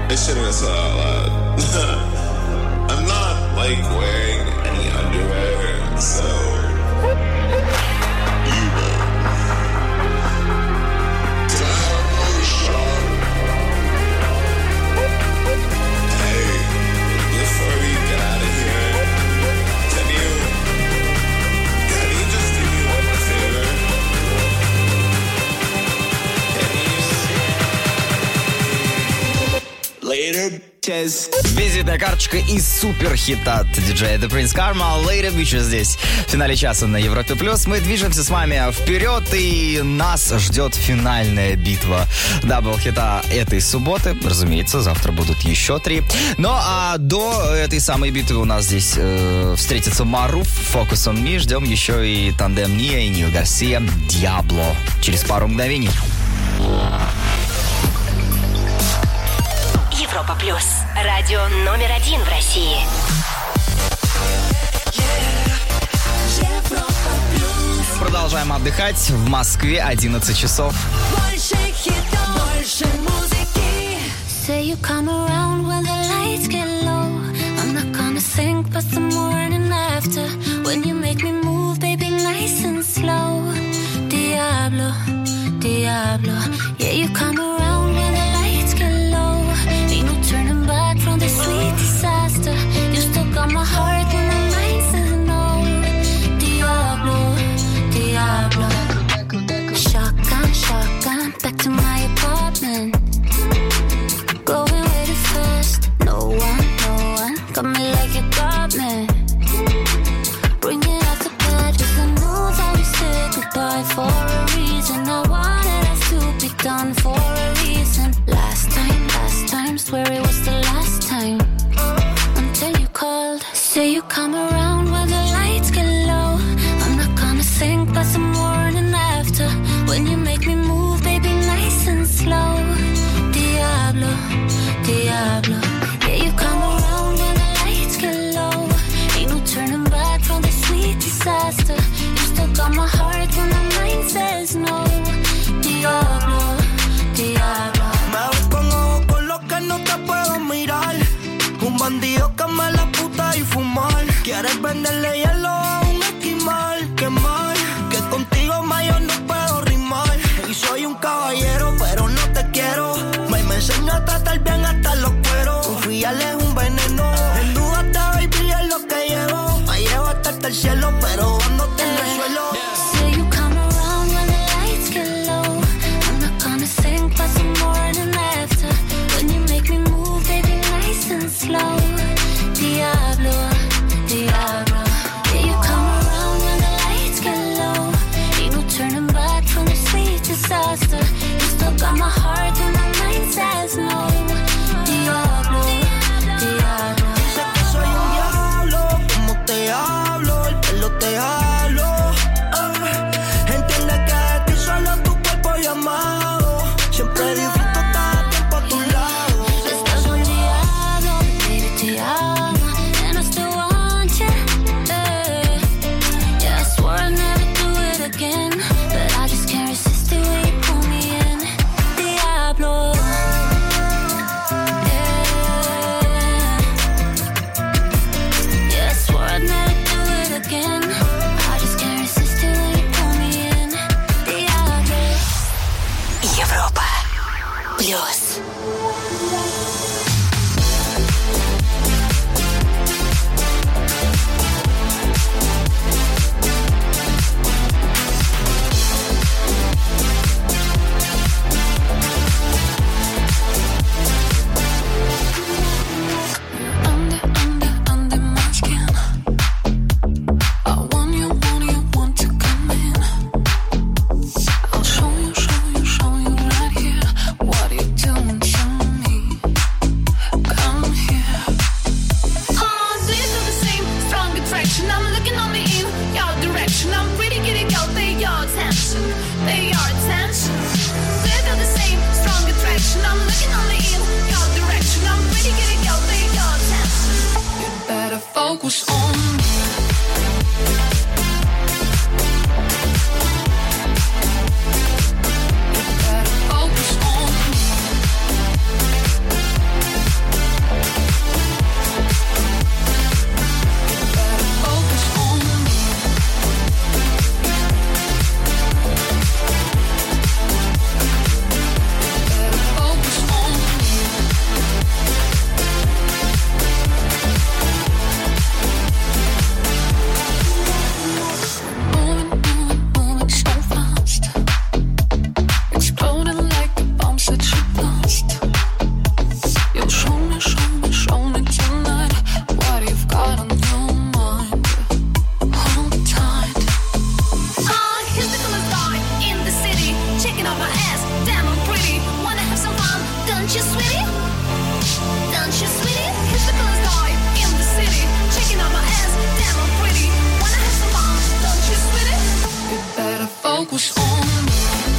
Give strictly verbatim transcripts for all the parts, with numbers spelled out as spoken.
It shouldn't have said out loud. I'm not like wearing any underwear, so you know. Can I have another shot? Hey, before we get out of here, can you can you just do me one more favor? Later, bitches. Визитная карточка из суперхита от диджея The Prince Karma. Later, bitches здесь в финале часа на Европе Плюс. Мы движемся с вами вперед, и нас ждет финальная битва дабл-хита этой субботы. Разумеется, завтра будут еще три. Ну а до этой самой битвы у нас здесь э, встретится Маруф, Focus on Me. Ждем еще и тандем Ния и Нио Гарсия, Диабло. Через пару мгновений. Европа Плюс. Радио номер один в России. Продолжаем отдыхать. В Москве одиннадцать часов. Больше хитов, больше музыки. Say you come around when the lights get low. I'm not gonna think but the morning after. When you make me move, baby, nice and slow. Diablo, Diablo. Yeah, you come around when the lights get low. Ain't no turning back from the sweet disaster. You still got my heart when the mind says no. Diablo, Diablo. Shotgun, shotgun, back to my apartment. Going way too fast. No one, no one got me like you got me. Bring it out to bed, 'cause I know that we said goodbye for a reason. I wanted us to be done for a reason. Last time, last time, swear it was the last time. Until you called, say you come around when the lights get low. I'm not gonna think about the morning after. When you make me move, baby, nice and slow. Diablo, Diablo. Yeah, you come around when the lights get low. Ain't no turning back from the sweet disaster. You still got my heart when the mind says no. Diablo, Diablo. Me ves con ojos con los que no te puedo mirar. Un bandido que me la puta y fumar. Quieres venderle hielo a un esquimal. Qué mal, que contigo más yo no puedo rimar. Y soy un caballero, pero no te quiero. Me, me enseño a tratar bien hasta los cueros. Confiarle es un veneno. Desnúdate, baby, es lo que llevo. Me llevo hasta el cielo, pero dándote en el suelo. Say you come around when the lights get low. I'm not gonna think about the morning after. When you make me move, baby, nice and slow. Diablo, Diablo. Yeah, you come around when the lights get low. Ain't no turning back from the sweet disaster. You still got my heart when my mind says no. Diablo, Diablo. Sé que soy un diablo, como te hablo, el pelo te hablo. Ah, entiende que de ti solo tu cuerpo llamado. Siempre disfruto cada tiempo a tu lado. Estás un diablo, baby, te amo, and I still want you. eh. Yeah, I swore I'd never do it again, but I just can't resist the way you pull me in. Diablo. Yeah. Yeah, I swore I'd never do it again. I just can't resist the way you pull me in. Diablo. Европа Плюс. Under, under, under my skin. I want you, want you, want to come in. I'll show you, show you, show you right here what you're doing to me. Come here. Oh, do you feel the same strong attraction? I'm looking only in your direction. I'm pretty giddy girl, pay your attention, pay your attention. Do you feel the same strong attraction? I'm looking only in your direction. I'm pretty giddy girl, pay your attention. You better focus on me. You better focus on me. focus on me.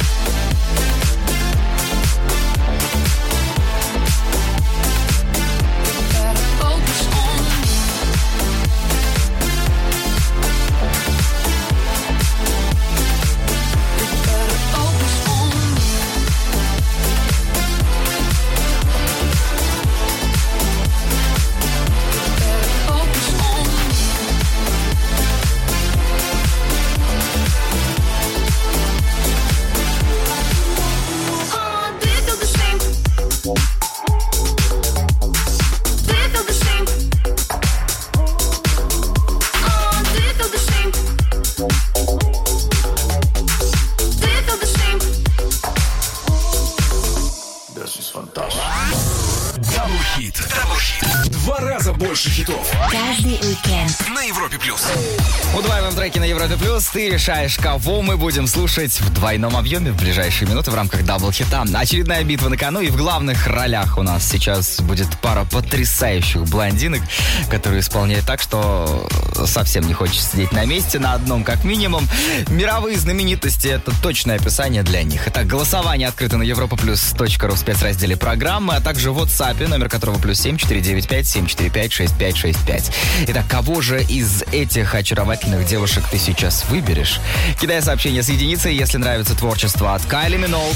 Два раза больше хитов. Каждый уикенд. На Европе плюс. Удваиваем треки на Европе плюс. Ты решаешь, кого мы будем слушать в двойном объеме в ближайшие минуты в рамках дабл-хита. Очередная битва на кону, и в главных ролях у нас сейчас будет пара потрясающих блондинок, которые исполняют так, что совсем не хочется сидеть на месте, на одном как минимум. Мировые знаменитости — это точное описание для них. Итак, голосование открыто на europaplus.ru в спецразделе программы, а также в WhatsApp, номер которого плюс семь четыре девять пять семь четыре пять шесть пять шесть пять. Итак, кого же из этих очаровательных девушек ты сейчас выберешь? Кидай сообщение с единицей, если нравится творчество от Кайли Миноуг.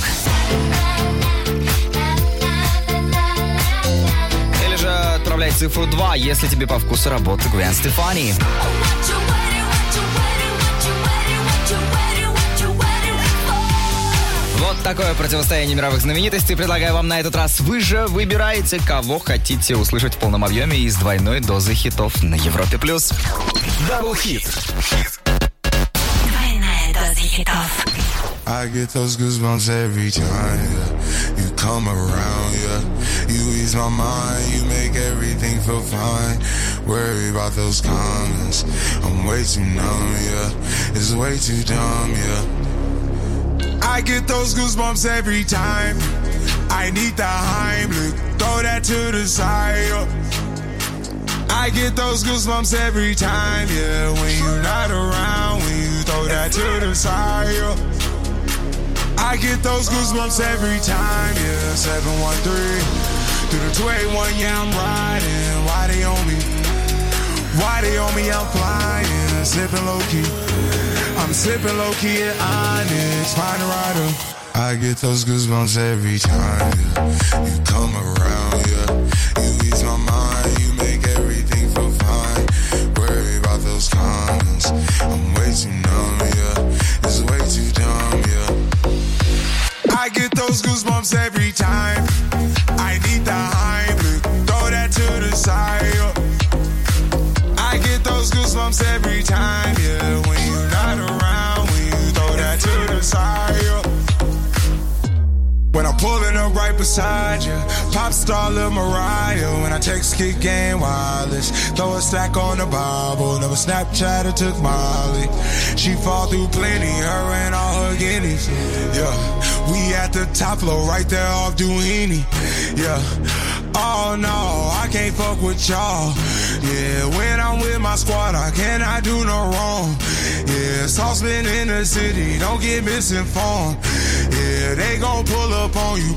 Или же отправляй цифру два, если тебе по вкусу работы Гвен Стефани. Вот такое противостояние мировых знаменитостей предлагаю вам на этот раз. Вы же выбираете, кого хотите услышать в полном объеме из двойной дозы хитов на Европе+. плюс. Дабл-хит. Двойная доза хитов. I get those goosebumps every time, yeah. You come around, yeah. You ease my mind, you make everything feel fine. Worry about those comments, I'm way too numb, yeah. It's way too dumb, yeah. I get those goosebumps every time. I need the Heimlich, throw that to the side, yeah. I get those goosebumps every time, yeah. When you're not around, when you throw that to the side, yeah. I get those goosebumps every time, yeah. seven one three through the two eight one, yeah, I'm riding. Why they on me? Why they on me? I'm flying, sipping low key. I'm sipping low key at Onyx, find a rider. I get those goosebumps every time, yeah. You come around, yeah. You ease my mind, you make everything feel fine. Worry about those comments, I'm way too numb, yeah. It's way too dumb, yeah. I get those goosebumps every time. I need the Heimlich, throw that to the side, yeah. I get those goosebumps every time, yeah. When you're not around, when you throw that to the side, yeah. When I'm pulling up right beside you, pop star Lil Mariah. When I text kick game wireless, throw a stack on the Bible. Never Snapchat or took Molly. She fall through plenty, her and all her guineas. Yeah, we at the top floor, right there off Duini. Yeah, oh no, I can't fuck with y'all. Yeah, when I'm with my squad, I cannot do no wrong. Yeah, saucepan in the city, don't get misinformed. Yeah, they gon' pull up on you.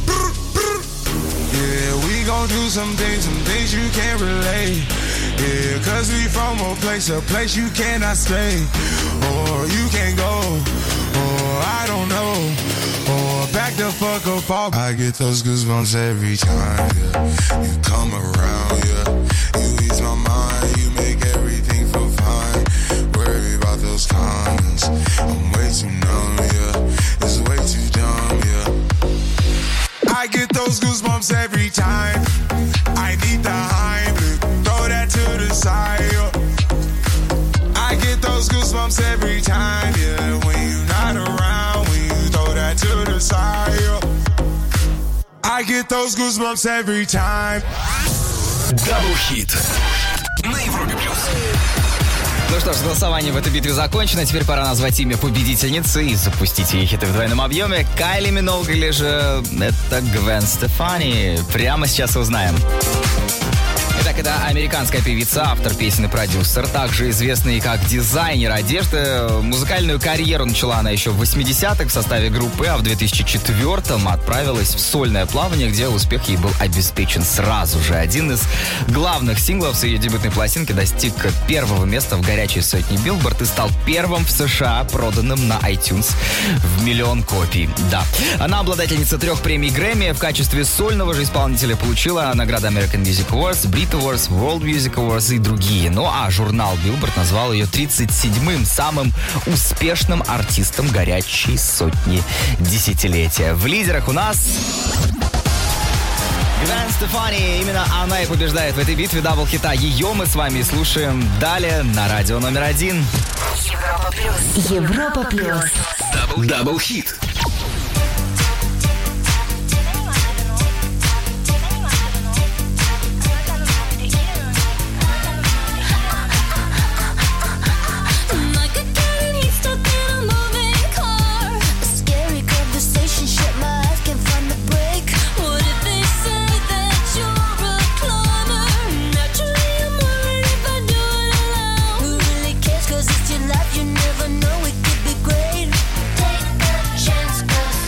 Yeah, we gon' do some things, some things you can't relate. Yeah, cause we from a place, a place you cannot stay. Or you can't go, or I don't know. Or back the fuck up off. I get those goosebumps every time, yeah. You come around, yeah. You ease my mind, you make everything feel fine. Worry about those comments, I'm way too numb, yeah. It's way too dumb, yeah. I get those goosebumps every time. I need the Heimlich, throw that to the side, yeah. I get those goosebumps every time, yeah. When you're not around, when you throw that to the side, yeah. I get those goosebumps every time. Дабл-хит на Европе плюс. Ну что ж, голосование в этой битве закончено. Теперь пора назвать имя победительницы и запустить ее хиты в двойном объеме. Кайли Миноуг или же это Гвен Стефани? Прямо сейчас узнаем. Итак, Итак, это американская певица, автор песен и продюсер, также известный как дизайнер одежды. Музыкальную карьеру начала она еще в восьмидесятых в составе группы, а в две тысячи четвёртом отправилась в сольное плавание, где успех ей был обеспечен сразу же. Один из главных синглов с ее дебютной пластинки достиг первого места в горячей сотне Billboard и стал первым в США, проданным на iTunes в миллион копий. Да. Она обладательница трех премий Грэмми. В качестве сольного же исполнителя получила награды American Music Awards, Brit Awards, World Music Awards и другие. Ну а журнал Billboard назвал ее тридцать седьмым самым успешным артистом горячей сотни десятилетия. В лидерах у нас Гвен Стефани. Именно она и побеждает в этой битве дабл-хита. Ее мы с вами слушаем далее на радио номер один. Европа плюс. Европа плюс. Дабл, дабл-хит. You never know, it could be great. Take a chance.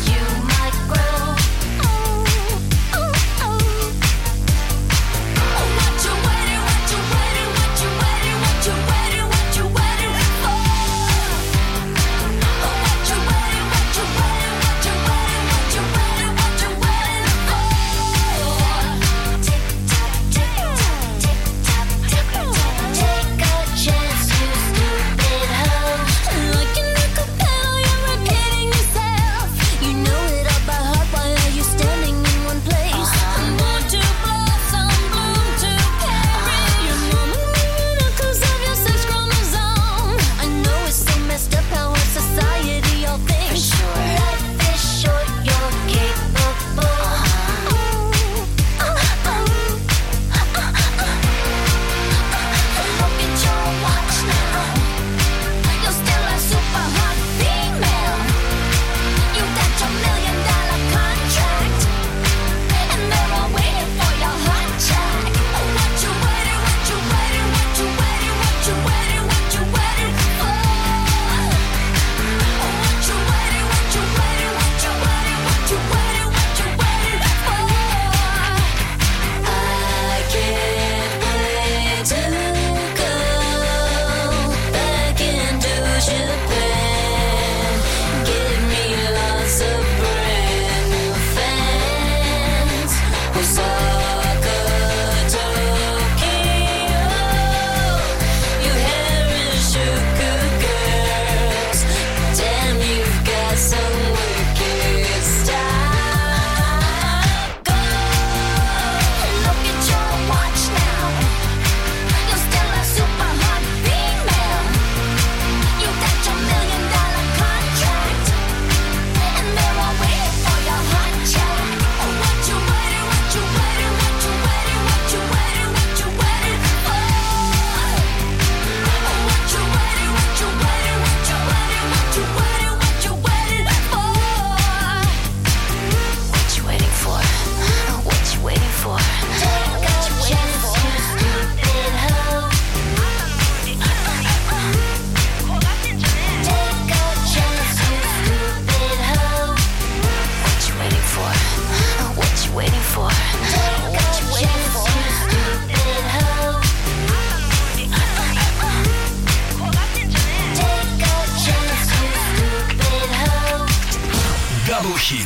Дабл-хит.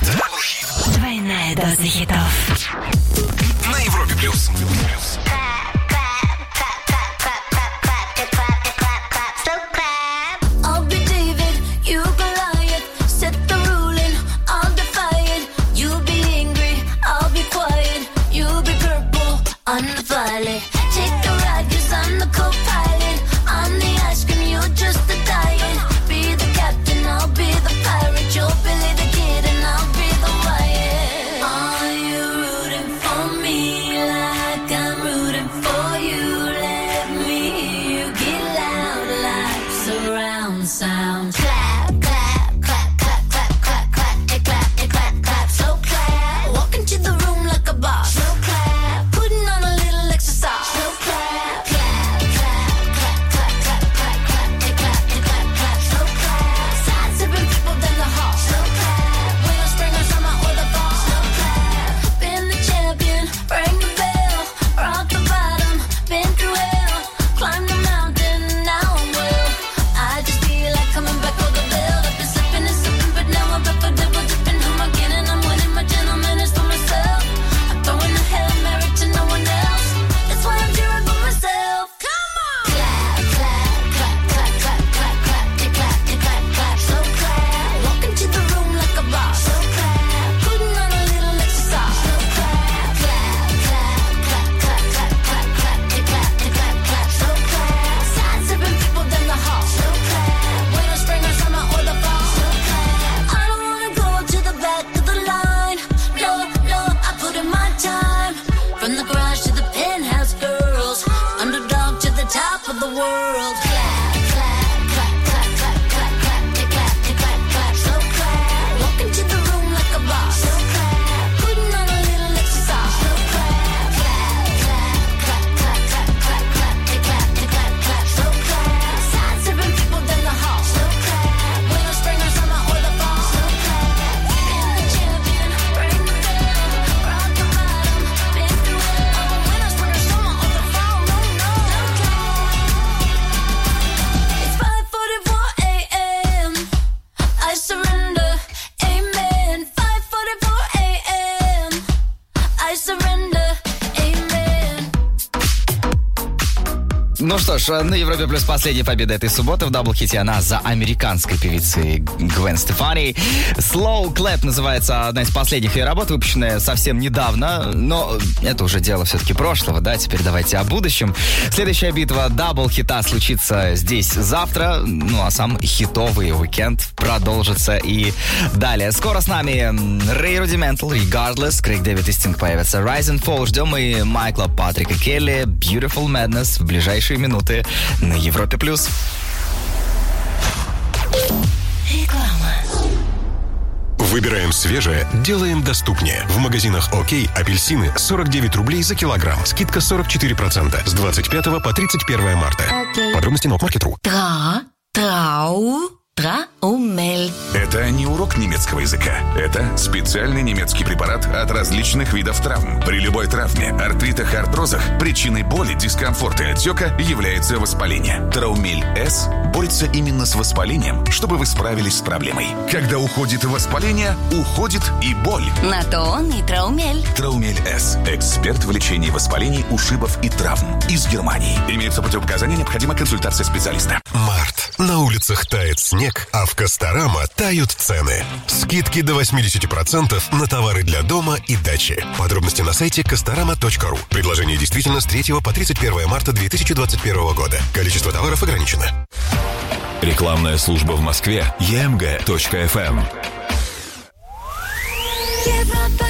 Двойная доза хитов. На Европе плюс. Unviolent. Take a ride, cause I'm the co-pilot. I'm the ice cream, you're just the diet. Be the captain, I'll be the pirate. You're Billy the Kid and I'll be the Wyatt. Are you rooting for me like I'm rooting for you? Let me hear you get loud like surround sound. Clap, clap, clap, clap, clap, clap, clap, and clap, and clap, clap, so clap. Walk into the room like a boss. So clap. Putting on a little exercise. So Что ж, на Европе плюс последняя победа этой субботы в даблхите. Она за американской певицей Гвен Стефани. Slow Clap называется одна из последних ее работ, выпущенная совсем недавно. Но это уже дело все-таки прошлого, да? Теперь давайте о будущем. Следующая битва даблхита случится здесь завтра. Ну, а сам хитовый уикенд продолжится и далее. Скоро с нами Ray Rudimental, Regardless, Крейг Дэвид и Стинг появятся. Rise and Fall. Ждем и Майкла Патрика Келли, Beautiful Madness в ближайшие минуты на Европе+. плюс. Реклама. Выбираем свежее, делаем доступнее. В магазинах ОК апельсины сорок девять рублей за килограмм. Скидка сорок четыре процента с двадцать пятого по тридцать первое марта. Okay. Подробности на Опмаркет.ру. Тра, трау, траумель. Это не урок немецкого языка. Это специальный немецкий препарат от различных видов травм. При любой травме, артритах и артрозах причиной боли, дискомфорта и отека является воспаление. Траумель С борется именно с воспалением, чтобы вы справились с проблемой. Когда уходит воспаление, уходит и боль. На то он и траумель. Траумель С. Эксперт в лечении воспалений, ушибов и травм. Из Германии. Имеются противопоказания, необходима консультация специалиста. Март. На улицах тает снег, а в Касторама тают цены. Скидки до восемьдесят процентов на товары для дома и дачи. Подробности на сайте касторама точка ру. Предложение действительно с третьего по тридцать первое марта две тысячи двадцать первого года. Количество товаров ограничено. Рекламная служба в Москве. и эм джи точка эф эм. Европа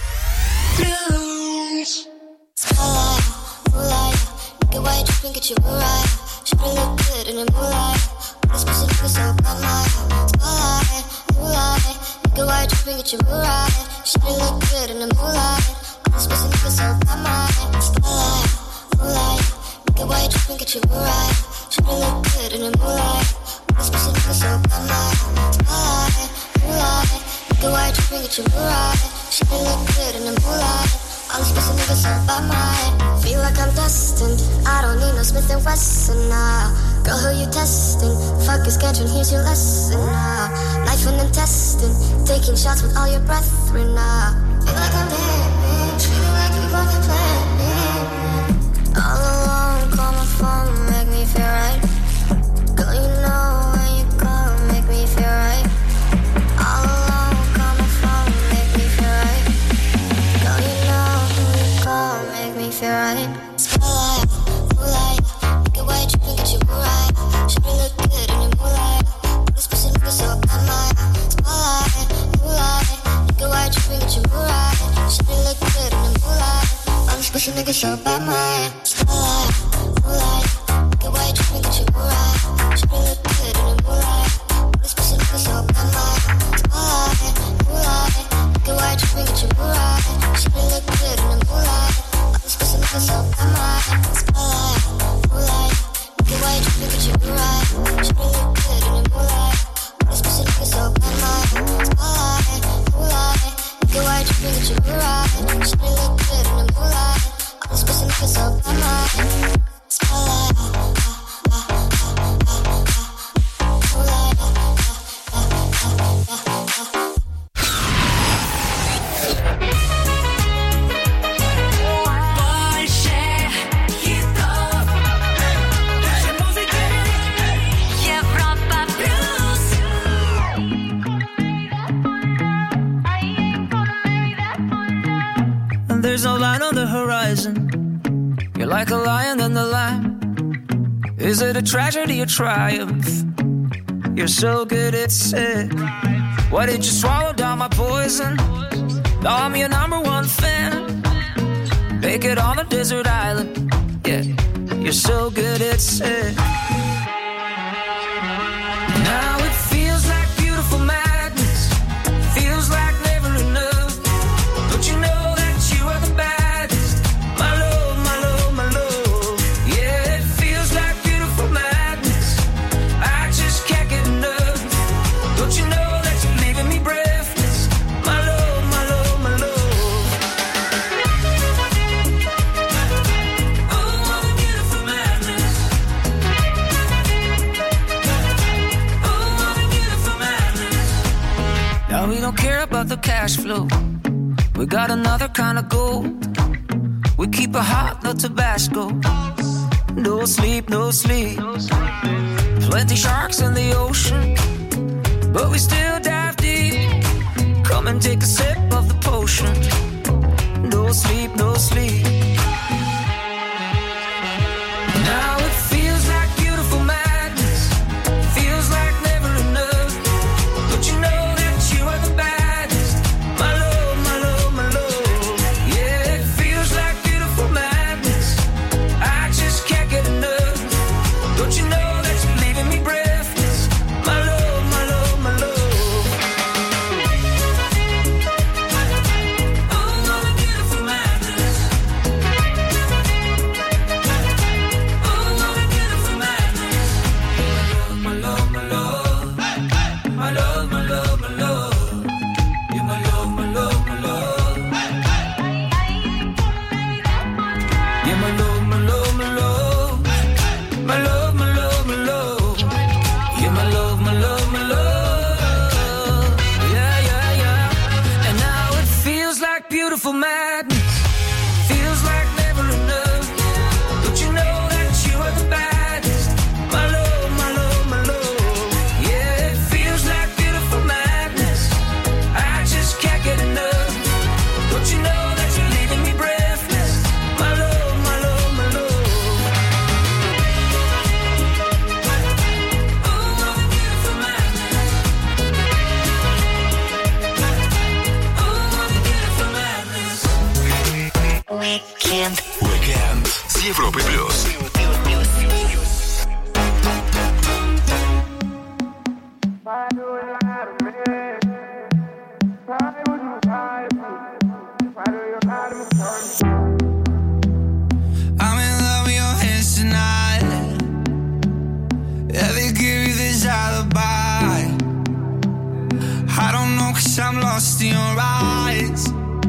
плюс. Spotlight, moonlight, get white, just think you were right. Should look good in the moonlight. This specific is so by my spotlight, moonlight, get white, just think you were right. Should look good in the moonlight. This specific is so by my spotlight, moonlight, get white, just think you were right. Should look good in the moonlight. This specific is so by my spotlight, moonlight, get white, just think you were right. Should look good in the moonlight. All the special niggas up by mine. Feel like I'm destined. I don't need no Smith and Wesson now. Girl, who you testing? Fuck your schedule, here's your lesson now. Knife and intestine. Taking shots with all your brethren now. Feel like I'm living. Treat me like you want to play me. All alone, call my phone, make me feel right. Girl, you know when you call, make me feel right. All alone, call my phone, make me feel right. Girl, you know when you call, make me feel right. Spotlight, moonlight, get white, you can get you right. Should be look good in the moonlight. This person looks so by my spotlight, moonlight, get white, you can get you right. Should be look good in the moonlight. All this pussy niggas so by my spotlight, moonlight, get white, you can get you right. Should be look good in the moonlight. This pussy niggas so by my spotlight, moonlight, get white, you can get you right. Should be look good in the moonlight. All this pussy niggas so by my spotlight, moonlight, get white, you can get you right. Should be look good in the moonlight. All this pussy niggas so by my spotlight, moonlight, get white, you can get you right. Should be look good in the moonlight. All this pussy niggas so by my spotlight, moonlight. There's no line on the horizon. You're like a lion in the lamb. Is it a tragedy or triumph? You're so good at it. Why did you swallow down my poison? Now I'm your number one fan. Make it on a desert island. Yeah, you're so good at it. Now it feels like beautiful madness. Feels like never enough. Don't you know? About the cash flow, we got another kind of gold. We keep it hot, no Tabasco. No sleep, no sleep. Plenty sharks in the ocean, but we still dive deep. Come and take a sip of the potion. No sleep, no sleep. Now it feels like beautiful madness. Feels like never enough. Don't you know that you are the baddest? My love, my love, my love. Yeah, it feels like beautiful madness. I just can't get enough. Don't you know that you're leaving me breathless? My love, my love, my love. Beautiful madness, feels like never enough. Don't you know that you are the baddest? My love, my love, my love. Yeah, it feels like beautiful madness. I just can't get enough. Don't you know that you're leaving me breathless? My love, my love, my love. Oh, what a beautiful madness. Oh, what a beautiful madness. Weekend. Weekend с Европой плюс. I'm in love with your hands tonight. Yeah, they give you this alibi. I don't know, cause I'm lost in your eyes.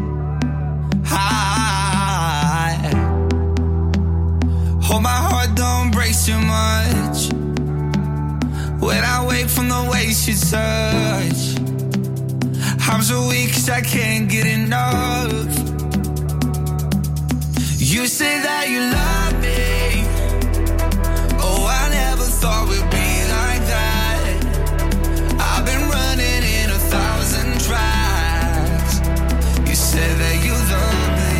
High. Hold my heart, don't break too much. When I wake from the ways you touch, I'm so weak cause I can't get enough. You say that you love me. Oh, I never thought we'd be like that. I've been running in a thousand tracks. You said that you love me.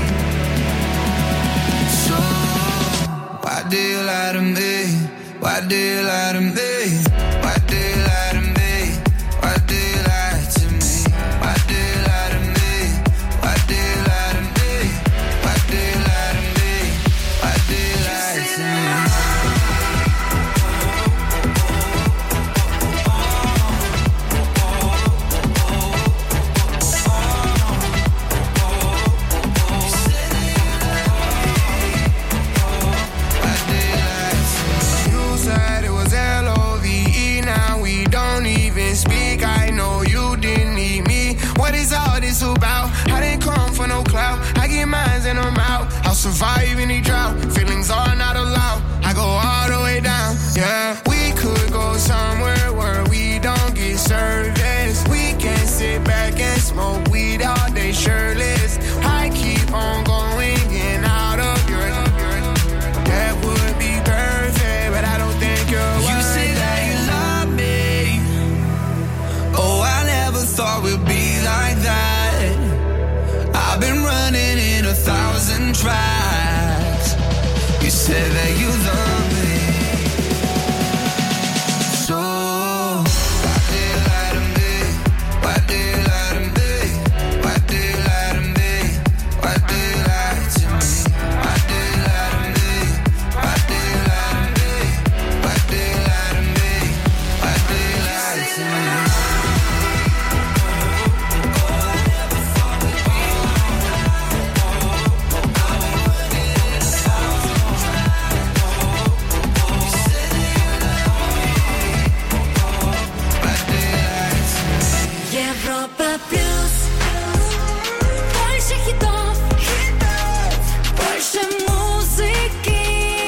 So why do you lie to me? Why do you lie to me? Why do you lie to me? Why do you lie to me? Why do you lie to me? Why do you lie to me? Why do you lie to me? Why do you lie to me? You said it was L O V E, now we don't even speak. I know you didn't need me. What is all this about? I didn't come for no clout. I get mines and I'm out. I'll survive any drought. Feelings are not allowed. I go all the way down. Yeah, we could go somewhere where we don't get service. We can sit back and smoke weed all day shirtless. I keep on going in out of your. That would be perfect, but I don't think you're. You say that you love me. Oh, I never thought we'd be like that. I've been running in a thousand tracks. You said that you love me. So why do you lie to me? Why do you lie to me? Why do you lie to me? Why do you lie to me? Why do you lie to me? Why do you lie to me? Why do you lie to me? Why do you lie to me? Европа плюс. Больше хитов, больше музыки.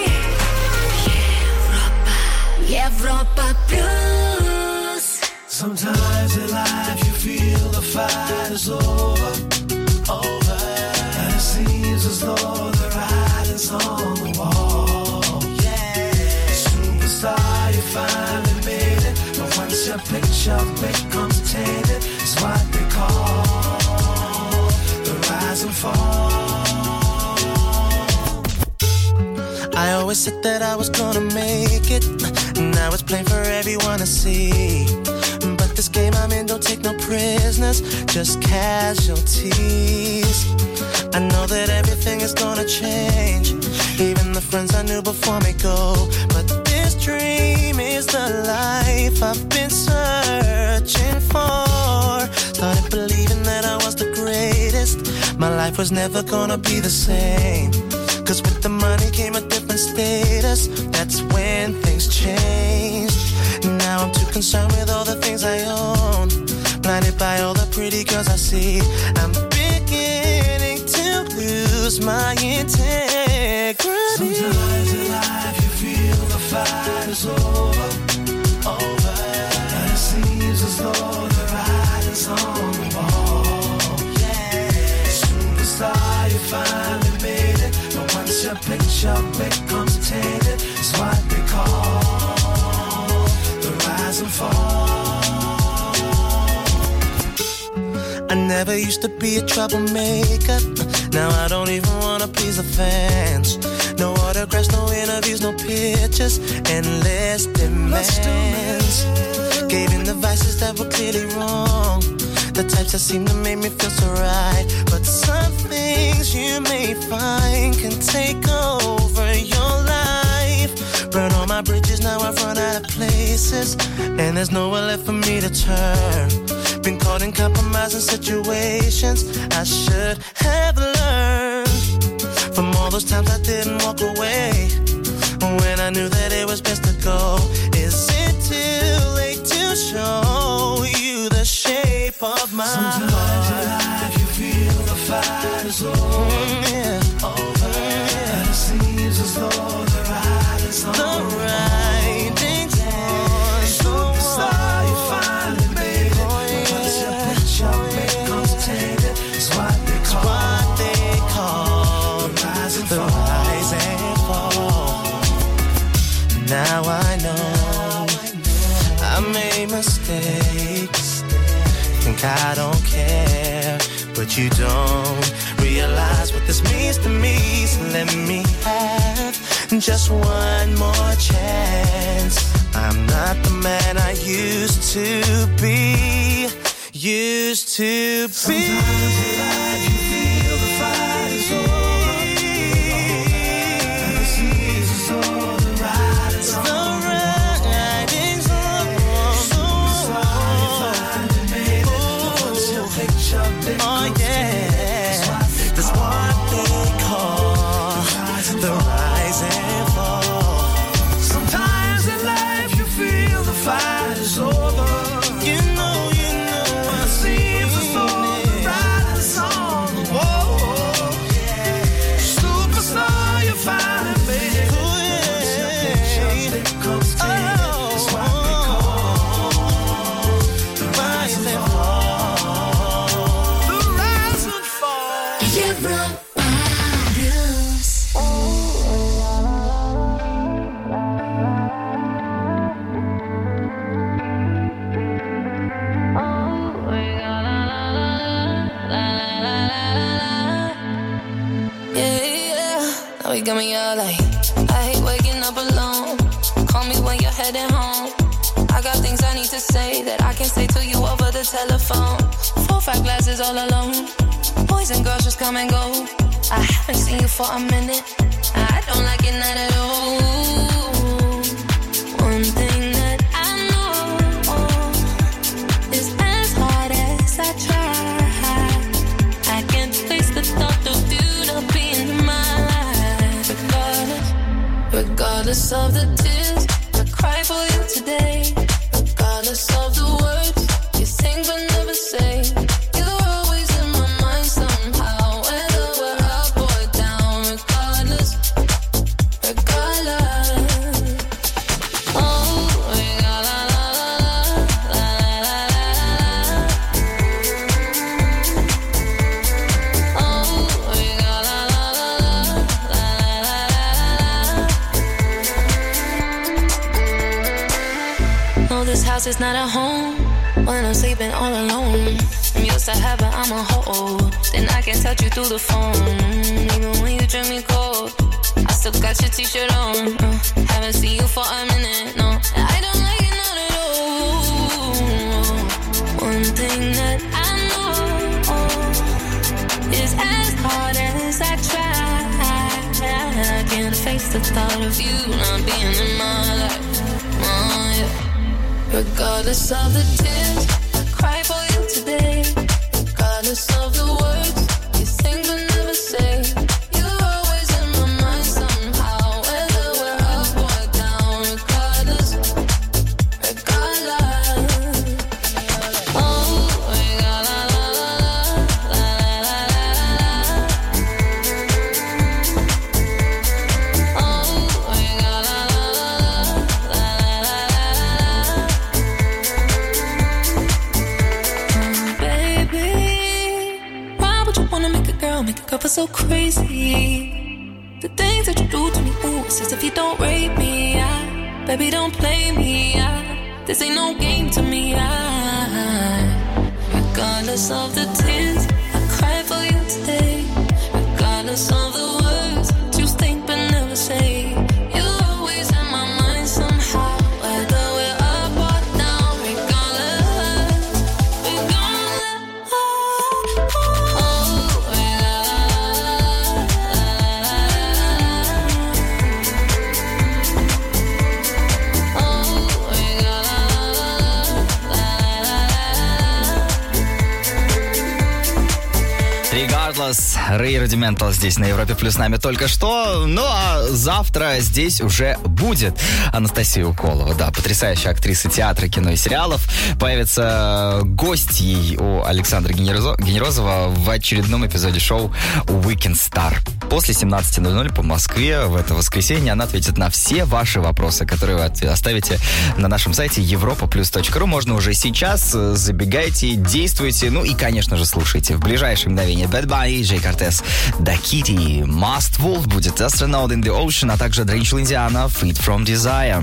Европа, Европа плюс. Sometimes in life you feel the fight is over, over, and it seems as though the writing's on the wall. you finally made it. But once your picture becomes tainted, it's what they call the rise and fall. I always said that I was gonna make it. Now it's plain for everyone to see. But this game I'm in don't take no prisoners, just casualties. I know that everything is gonna change. Even the friends I knew before me go. But this dream is the life I've been searching for. Started believing that I was the greatest. My life was never gonna be the same. Cause with the money came a different status. That's when things changed. Now I'm too concerned with all the things I own. Blinded by all the pretty girls I see. I'm beginning to lose my integrity. Sometimes in life you feel the fight is over, over. And it seems as though the writing's on the wall. Yeah, superstar, you finally made it. But once your picture becomes tainted, it's what they call the rise and fall. I never used to be a troublemaker. Now I don't even wanna please the fans. No autographs, no interviews, no pictures, endless demands. Gave in the vices that were clearly wrong, the types that seem to make me feel so right. But some things you may find can take over your life. Burn all my bridges, now I've run out of places, and there's nowhere left for me to turn. Been caught in compromising situations I should have learned from all those times I didn't walk away when I knew that it was best to go. Is it too late to show you the shape of my Sometimes heart? Sometimes in life you feel the fight is over, mm, yeah. over. Yeah. And it seems as though the ride is on. The writing's on. Superstar, you finally made it. Oh, yeah. Once your picture becomes tainted, it's what they call, what they call the rise and the fall. Rise and fall. Now I know I made mistakes. Think I don't care, but you don't realize what this means to me. So let me have just one more chance. I'm not the man I used to be. Used to be. Sometimes in life you feel the fight is over. And it seems as though the ride is on. The riding's on. Superstar, you finally made it. But once your picture becomes oh, yeah. That's what they call the rise and fall. Sometimes in life you feel the fight is over. You know, you know, and it seems as though the ride is on. Whoa, yeah. Superstar, you finally made it. Oh, yeah. Once your picture becomes tainted, that's what they call the rise and fall. The rise and fall. Европа You got me all like, I hate waking up alone. Call me when you're heading home. I got things I need to say that I can't say to you over the telephone. Four, five glasses all alone. Boys and girls just come and go. I haven't seen you for a minute. I don't like it, not at all. One thing that I know is as hard as I try, I can't face the thought of you not being in my life. Regardless of the tears I cry for you today, regardless of the words you think but never say, you're always in my mind somehow, whether we're up or down. Regardless, regardless. this house is not a home when I'm sleeping all alone. I'm used to having I'm a hold. Then I can touch you through the phone. Even when you drink me cold, I still got your t-shirt on. uh, Haven't seen you for a minute, no. I don't like it none at all. One thing that I know is as hard as I try, I can't face the thought of you not being in my life. Oh, yeah. Regardless of the tears I cry for you today, regardless of the words you think but never say, you're always in my mind somehow, whether we're up or down. Regardless, regardless. Oh, regardless. Make a couple so crazy. The things that you do to me, ooh, it's as if you don't rape me. I, baby, don't play me. I, this ain't no game to me. I, regardless of the tears I cry for you today, regardless of the words you think but never say, you're always in my mind somehow, whether we're up or down. Regardless, regardless. Oh, oh, oh. Regardless, Рэй Рудиментал здесь на Европе Плюс с нами только что. Ну а завтра здесь уже будет Анастасия Уколова, да, потрясающая актриса театра, кино и сериалов. Появится гостьей у Александра Генерозова в очередном эпизоде шоу Weekend Star. После семнадцати ноль-ноль по Москве в это воскресенье она ответит на все ваши вопросы, которые вы оставите на нашем сайте европа плюс точка ру. Можно уже сейчас. Забегайте, действуйте, ну и, конечно же, слушайте. В ближайшее мгновение Bad Bunny, Джей Кортес, Da Kitty, Must Wolf будет Astronaut in the Ocean, а также Drenchel Indiana, Freed from Desire.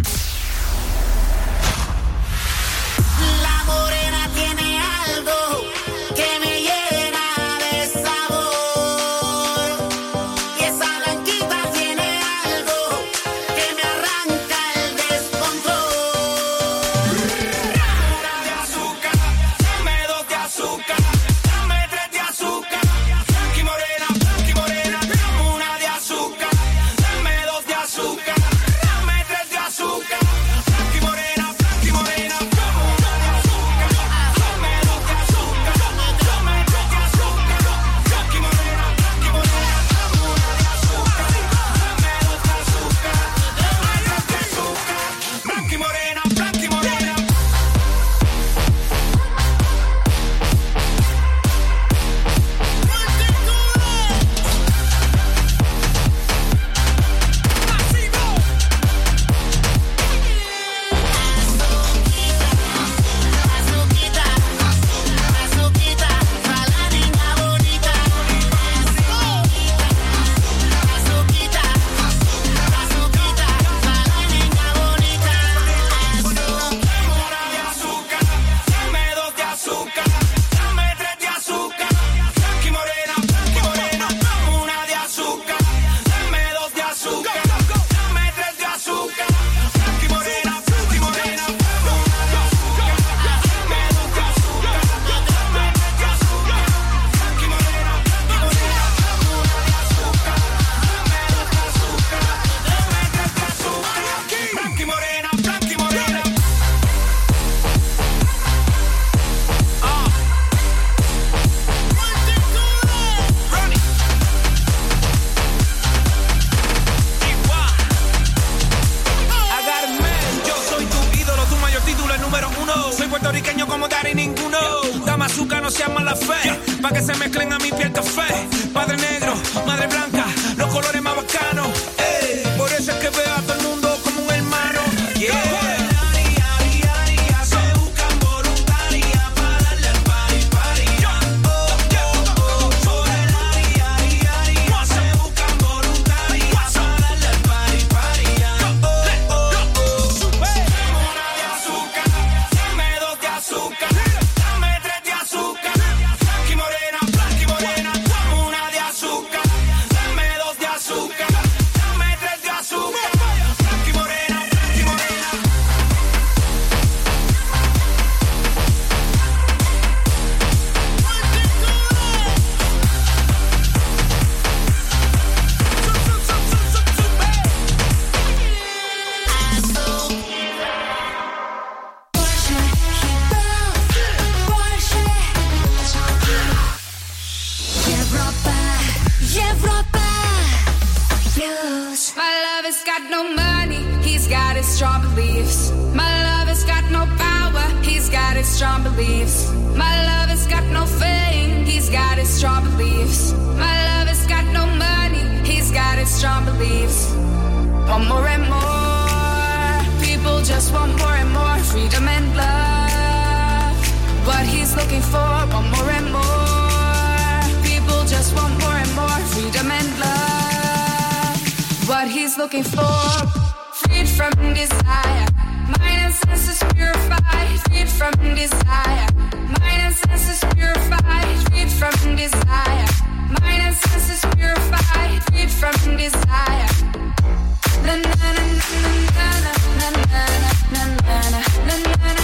no money, he's got his strong beliefs. My love has got no power, he's got his strong beliefs. My love has got no fame, he's got his strong beliefs. My love has got no money, he's got his strong beliefs. Want more and more, people just want more and more freedom and love. What he's looking for, want more and more, people just want more and more freedom and love. What he's looking for, freed from desire, mind and senses purified, freed from desire, mind and senses purified, freed from desire, mind and senses purified, freed from desire. Na na na na na na na na na na na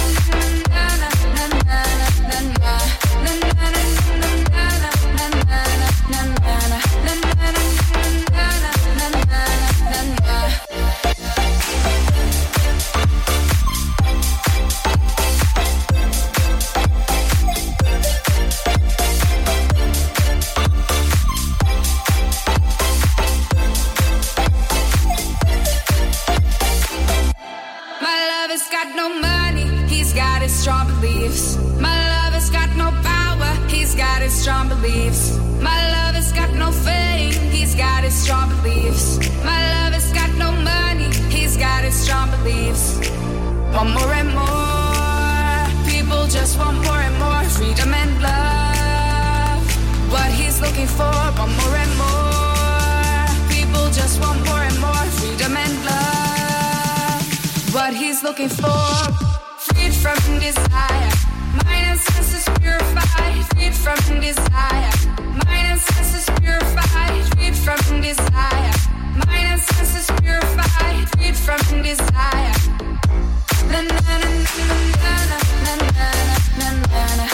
strong beliefs. My love has got no power, he's got his strong beliefs. My love has got no fame, he's got his strong beliefs. My love has got no money, he's got his strong beliefs. Want more and more, people just want more and more freedom and love. What he's looking for, want more and more, people just want more and more freedom and love. What he's looking for, freed from desire, mind and senses purified, freed from desire, mind and senses purified, freed from desire, mind and senses purified, freed from desire. Na na na na na na na na na na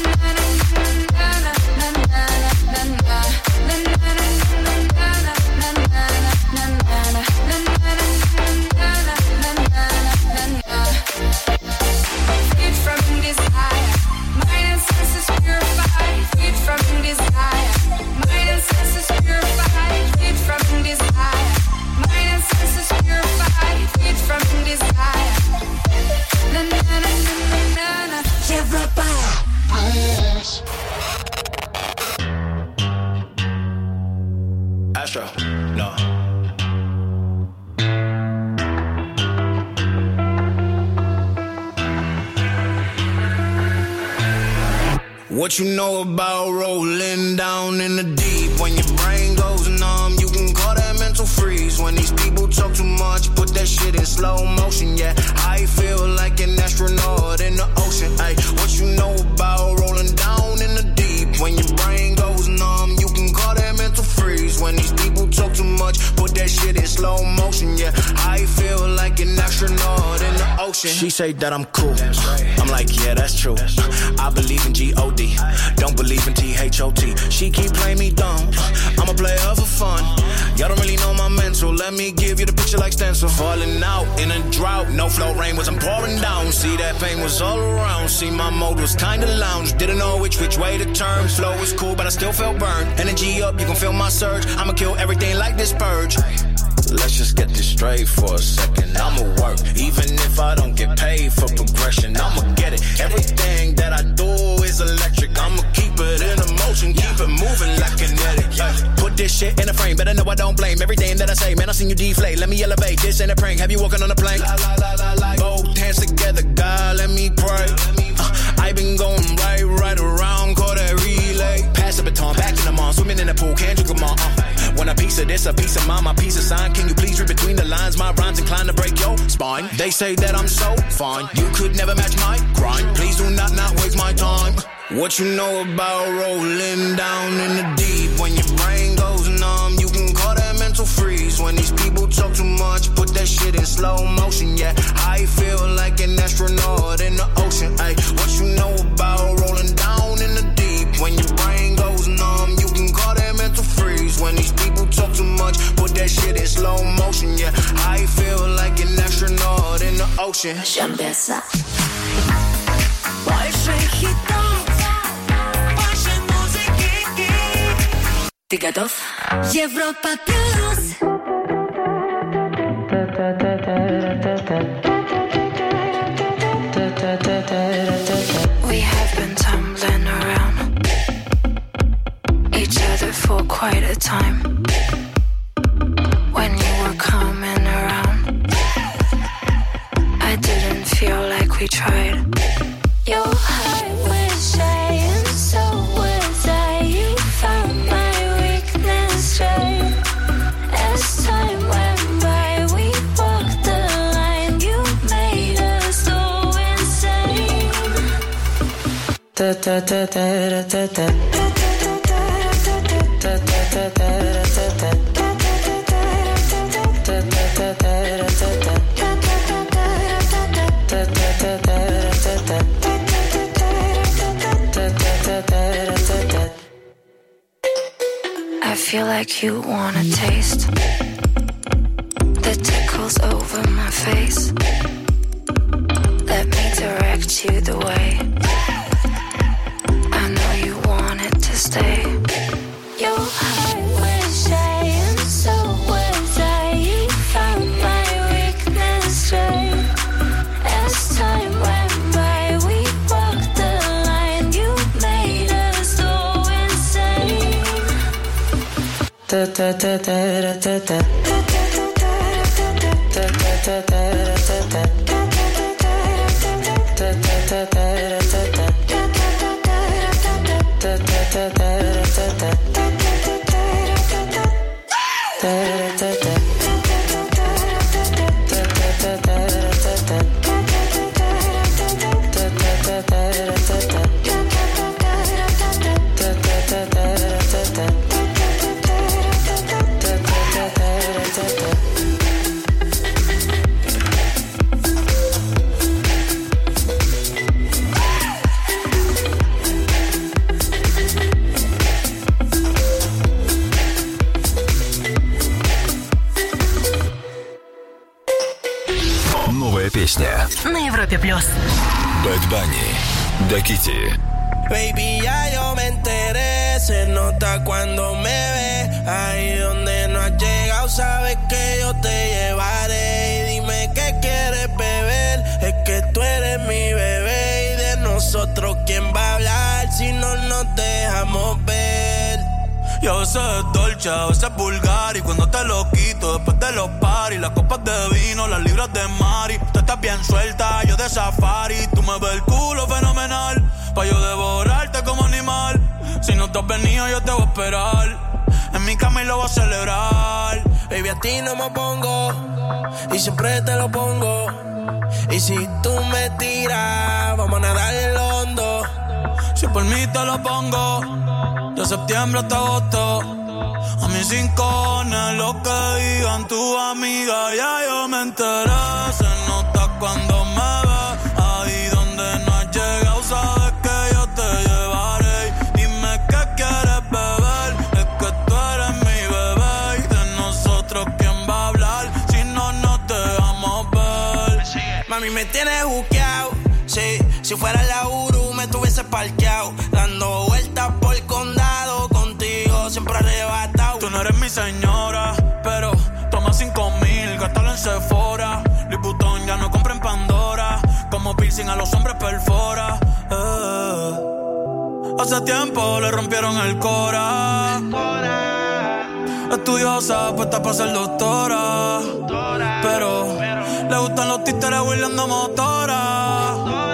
Astro, no. What you know about rolling down in the deep? When your brain goes numb, you can call that mental freeze. When these people talk too much, put that shit in slow motion. Yeah, I feel like an astronaut in the ocean. Ay, what you know about rolling down in the deep? When your brain goes numb, you can call that mental freeze. When these people talk too much, put that shit in slow motion. Yeah, I feel like an astronaut in the ocean. She say that I'm cool, I'm like, yeah, that's true. I believe in G O D, don't believe in T H O T. She keep playing me dumb, I'm a player for fun. Y'all don't really know my mental, let me give you the picture like stencil. Falling out in a drought, no flow, rain wasn't pouring down. See, that pain was all around, see, my mode was kinda lounge. Didn't know which which way to turn, flow was cool but I still felt burned. Energy up, you can feel my surge, I'ma kill everything like this purge. Let's just get this straight for a second. I'ma work, even if I don't get paid for progression. I'ma get it. Everything that I do is electric. I'ma keep it in a motion, keep it moving like kinetic. Yeah. Put this shit in a frame, better know I don't blame everything that I say. Man, I seen you deflate. Let me elevate. This ain't a prank. Have you walking on a plank? La, la, la, la, la. Both hands together, God, let me pray. Uh, I been going right, right around, call that relay. Pass the baton, back in the mall, swimming in the pool, can't drink them all. Uh. When a piece of this, a piece of mine, my piece of sign. Can you please read between the lines? My rhymes inclined to break your spine. They say that I'm so fine, you could never match my grind. Please do not not waste my time. What you know about rolling down in the deep? When your brain goes numb, you can call that mental freeze. When these people talk too much, put that shit in slow motion. Yeah, I feel like an astronaut in the ocean. Ay, what you know about rolling down in the deep? When your brain goes numb, you can call that mental freeze. When these people talk too much, put that shit in slow motion. Yeah, I feel like an astronaut in the ocean. Шамбеса. Больше хитов, больше музыки. Ты готов? Европа плюс. Your heart was shy and so was I. You found my weakness right. As time went by, we walked the line. You made us so insane. Da da da da da da da. I feel like you wanna taste the tickles over my face. Let me direct you the way. I know you want it to stay. Your heart was shy and so was I. You found my weakness right. As time went by, we walked the line. You made us so insane. Da da da da da da da da da da Песня на Европе Плюс. Bad Bunny, Daquiti. Baby, ya yo me enteré. Se nota cuando me ve. Ahí donde no has llegado, sabes que yo te llevaré. Y dime qué quieres beber. Es que tú eres mi bebé. Y de nosotros, ¿quién va a hablar si no nos dejamos ver? Y a veces es dolce, a veces es vulgar. Y cuando te lo quito, después de los paris, las copas de vino, las libras de Mari. Tú estás bien suelta, yo de safari. Tú me ves el culo fenomenal, pa' yo devorarte como animal. Si no te has venido, yo te voy a esperar. En mi cama y lo voy a celebrar. Baby, a ti no me pongo, y siempre te lo pongo. Y si tú me tiras, vamos a nadar en el hondo. Si por mí te lo pongo, de septiembre hasta agosto. A mis rincones, lo que digan tu amiga, ya yo me enteré. Se nota cuando me ves, ahí donde no has llegado, sabes que yo te llevaré. Dime qué quieres beber, es que tú eres mi bebé. Y de nosotros, ¿quién va a hablar si no nos dejamos ver? Mami, me tienes juqueado, sí. Si fuera la Uru, me tuviese parqueado, dando vueltas por el condado, contigo siempre arrebatado. Tú no eres mi señora, pero toma cinco mil, gástalo en Sephora. Louis Vuitton ya no compra en Pandora, como piercing a los hombres perfora. Eh. Hace tiempo le rompieron el cora. Estudiosa, puesta para ser doctora, pero le gustan los títeres huirleando motora.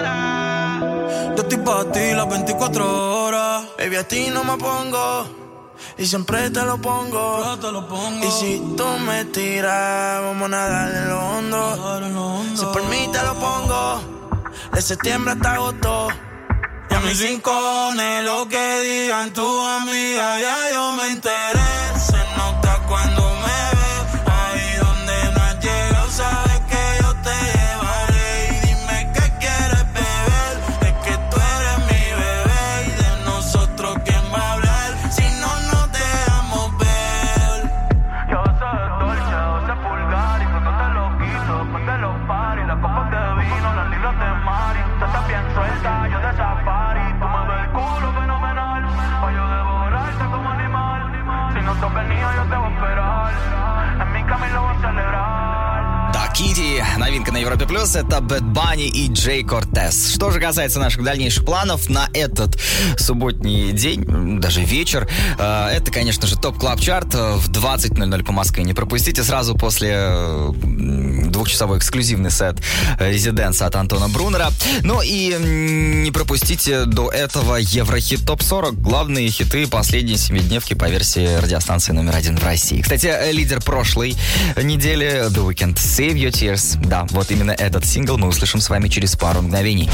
Yo estoy pa' ti las veinticuatro horas. Baby, a ti no me pongo, y siempre te lo pongo. Yo te lo pongo. Y si tú me tiras, vamos a nadar en lo hondo. Si por mí te lo pongo, de septiembre hasta agosto. Y a mis rincones, lo que digan tu amiga, ya yo me enteré. Se nota cuando me ves, ahí donde no has llegado, sabes que yo te llevaré. Y dime qué quieres beber, es que tú eres mi bebé. Y de nosotros, ¿quién va a hablar si no nos dejamos ver? Y a veces es dolce, a veces es vulgar. Y cuando te lo quito, después de los paris, las copas de vino, las libras de Mari. Tú estás bien suelta, yo de safari. Tú me ves el culo fenomenal, pa' yo devorarte como animal. Si no te has venido, yo te voy a esperar. En mi cama y lo voy a celebrar. Daquiti, новинка на Европе Плюс, это Bad Bunny и Джей Кортес. Что же касается наших дальнейших планов на этот субботний день, даже вечер, это, конечно же, ТОП Клаб Чарт в двадцать ноль ноль по Москве. Не пропустите сразу после двухчасовой эксклюзивный сет «Резиденса» от Антона Брунера. Ну и не пропустите до этого Еврохит топ сорок. Главные хиты последней семидневки по версии радиостанции номер один в России. Кстати, лидер прошлой недели The Weeknd «Save Your Tears». Да, вот именно этот сингл мы услышим с вами через пару мгновений.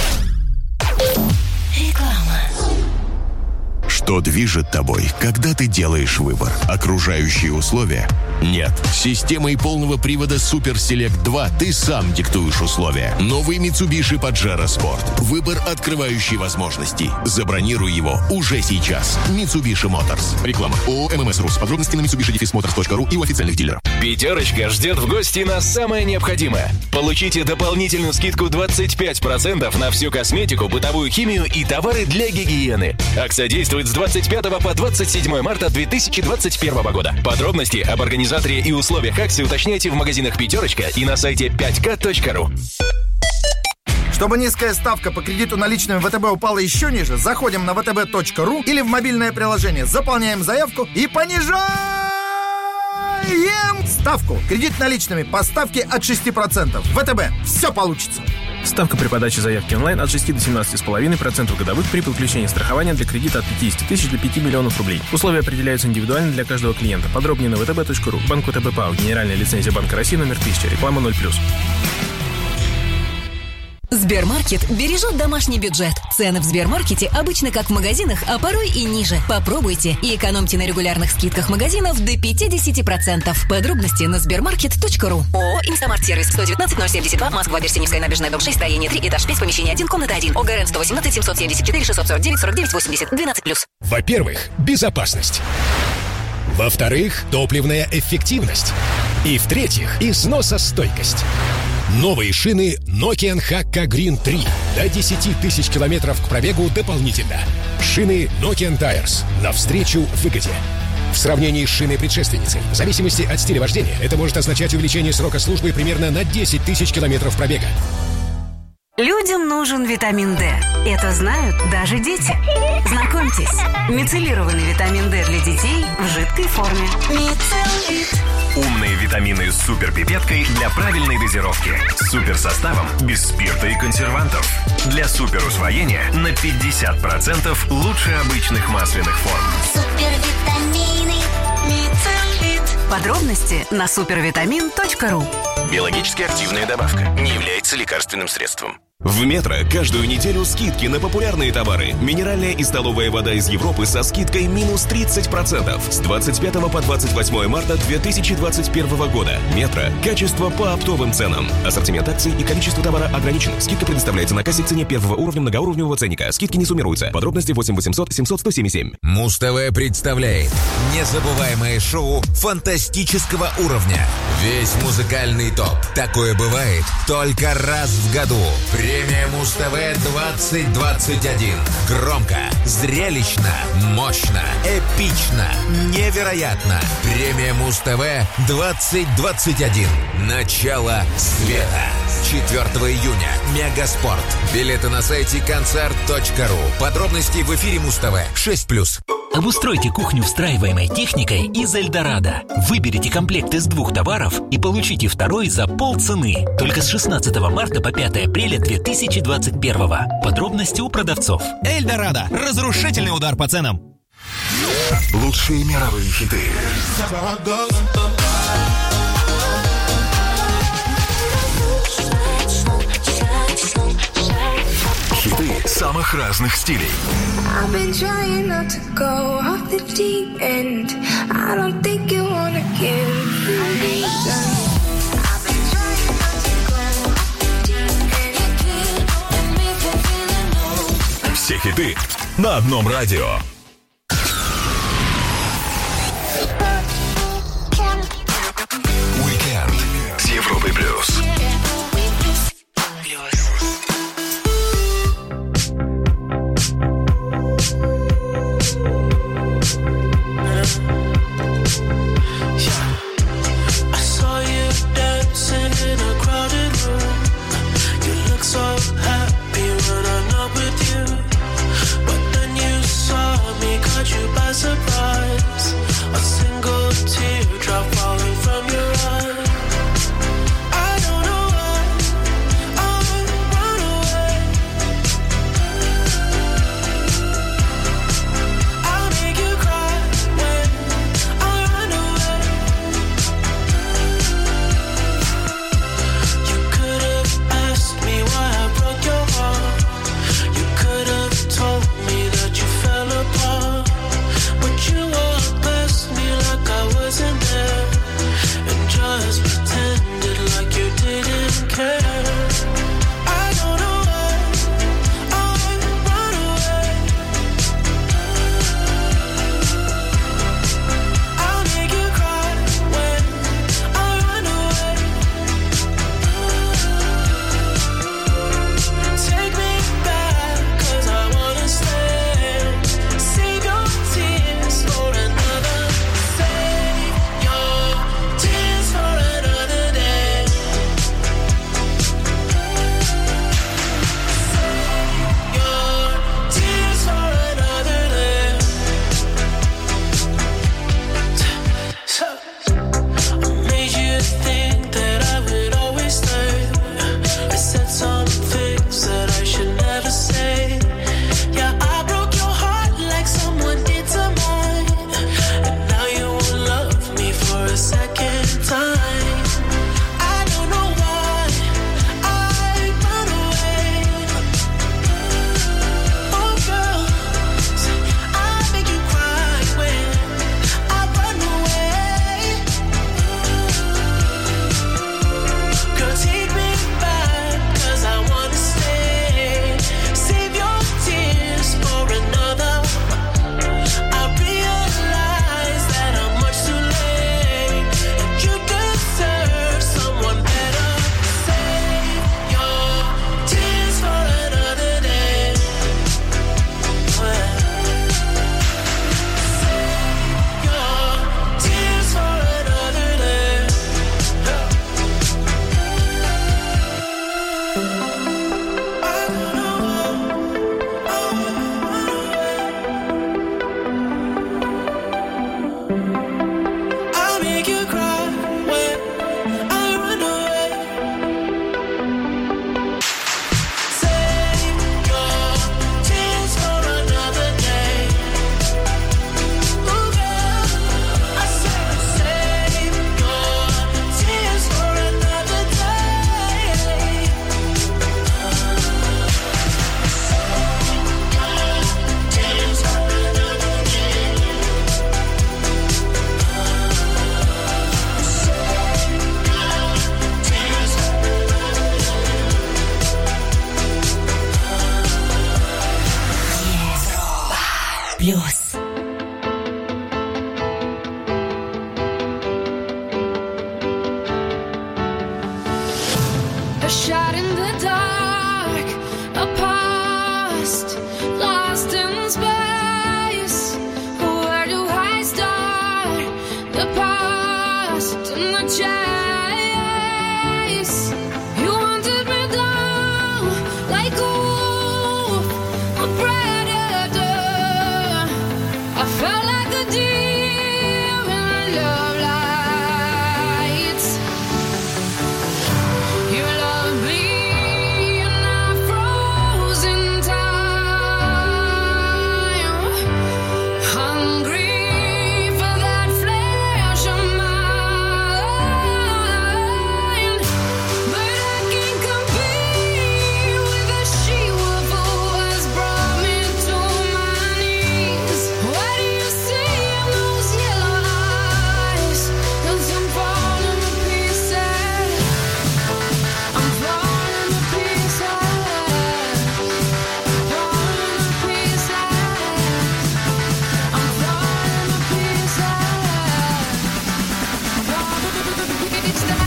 Реклама. Что движет тобой, когда ты делаешь выбор? Окружающие условия? Нет. С системой полного привода Super Select два ты сам диктуешь условия. Новый Mitsubishi Pajero Sport. Выбор, открывающий возможности. Забронируй его уже сейчас. Mitsubishi Motors. Реклама. ООО ММС Рус. Подробности на митсубиши дефис моторс точка ру и у официальных дилеров. Пятерочка ждет в гости на самое необходимое. Получите дополнительную скидку двадцать пять процентов на всю косметику, бытовую химию и товары для гигиены. Акция действует с двадцать пятого по двадцать седьмое марта две тысячи двадцать первого года. Подробности об организаторе и условиях акции уточняйте в магазинах «Пятерочка» и на сайте пять ка точка ру. Чтобы низкая ставка по кредиту наличными ВТБ упала еще ниже, заходим на вэ тэ бэ точка ру или в мобильное приложение, заполняем заявку и понижаем ставку. Кредит наличными по ставке от шести процентов. ВТБ. Все получится. Ставка при подаче заявки онлайн от шести до семнадцати целых пяти десятых процента годовых при подключении страхования для кредита от пятьдесят тысяч до пяти миллионов рублей. Условия определяются индивидуально для каждого клиента. Подробнее на вэ тэ бэ точка ру. Банк ВТБ ПАО. Генеральная лицензия Банка России номер тысяча. Реклама ноль плюс. Сбермаркет бережет домашний бюджет. Цены в Сбермаркете обычно как в магазинах, а порой и ниже. Попробуйте и экономьте на регулярных скидках магазинов до пятьдесят процентов. Подробности на сбермаркет точка ру. ООО «Инстамарт Сервис» сто девятнадцать ноль семьдесят два, Москва, Берсеневская набережная, дом шесть, строение три, этаж пять, помещение один, комната один. ОГРН сто восемнадцать семьсот семьдесят четыре шестьсот сорок девять сорок девять восемьдесят двенадцать плюс. Во-первых, безопасность. Во-вторых, топливная эффективность. И в-третьих, износостойкость. Новые шины Nokian Hakka Green три. До десять тысяч километров к пробегу дополнительно. Шины Nokian Tires. Навстречу выгоде. В сравнении с шиной предшественницей, в зависимости от стиля вождения, это может означать увеличение срока службы примерно на десять тысяч километров пробега. Людям нужен витамин D. Это знают даже дети. Знакомьтесь, мицеллированный витамин D для детей в жидкой форме. Мицеллит. Умные витамины с суперпипеткой для правильной дозировки. С суперсоставом без спирта и консервантов. Для суперусвоения на пятьдесят процентов лучше обычных масляных форм. Супервитамины. Мицеллит. Подробности на супервитамин точка ру. Биологически активная добавка. Не является лекарственным средством. В Метро каждую неделю скидки на популярные товары. Минеральная и столовая вода из Европы со скидкой минус тридцать процентов. С двадцать пятого по двадцать восьмое марта две тысячи двадцать первого года. Метро. Качество по оптовым ценам. Ассортимент акций и количество товара ограничен. Скидка предоставляется на кассе в цене первого уровня многоуровневого ценника. Скидки не суммируются. Подробности восемь восемьсот семьсот сто семь семь. Муз-ТВ представляет незабываемое шоу фантастического уровня. Весь музыкальный топ. Такое бывает только раз в году. Премия Муз-ТВ двадцать двадцать один. Громко, зрелищно, мощно, эпично, невероятно. Премия Муз-ТВ двадцать двадцать один. Начало света. четвёртого июня. Мегаспорт. Билеты на сайте концерт точка ру. Подробности в эфире Муз-ТВ. шесть плюс. Обустройте кухню встраиваемой техникой из Эльдорадо. Выберите комплект из двух товаров и получите второй за полцены. Только с шестнадцатого марта по пятое апреля две тысячи двадцать первого. Подробности у продавцов. Эльдорадо. Разрушительный удар по ценам. Лучшие мировые хиты. Хиты самых разных стилей. I've been trying not to go off the deep end. I don't think you wanna give me reason. I've been trying not to go off the deep end. You can't make me feel no. Все хиты на одном радио. Уикенд с Европой плюс. Surprise, a single teardrop falling from your eye. I don't know плюс. A shot in the dark, a past lost in space. Where do I start? The past and the chase. You hunted me down like a wolf, a predator. I felt like a deer in love lights. You love me and I froze in time, hungry for that flesh of mine. But I can't compete with the she-wolf who has brought me to my knees. What do you see in those yellow eyes? 'Cause I'm falling to pieces. I'm falling to pieces. Falling to pieces. I'm falling to pieces. Falling to pieces.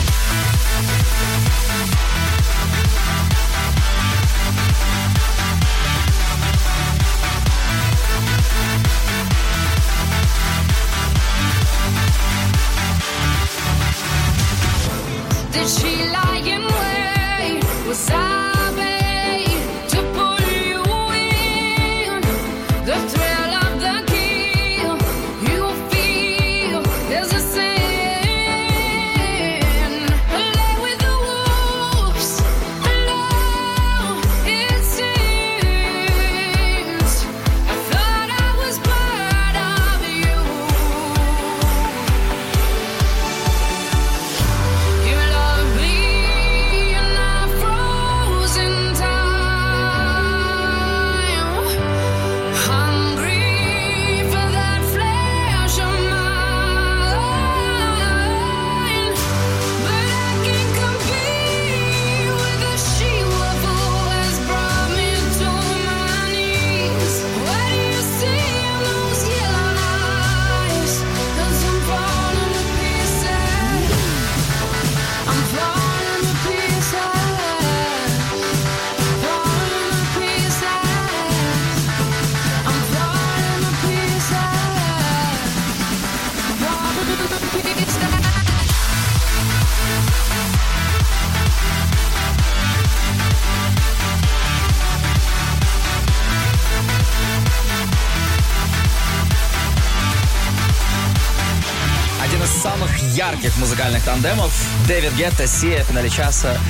Did she lie in wait? Was I bait to pull you in? The thrill of the kill, you feel there's a sin. Lay with the wolves, alone it seems. I thought I was part of you. You love me and I froze in time, hungry for that flesh of mine. But I can't compete with the she-wolf who has brought me to my knees. What do you see in those yellow eyes? 'Cause I'm falling to pieces. I'm falling to pieces. Falling to pieces. I'm falling to pieces. Falling to pieces. Один из самых ярких музыкальных тандемов. Дэвид Гетта, Сия в финале часа.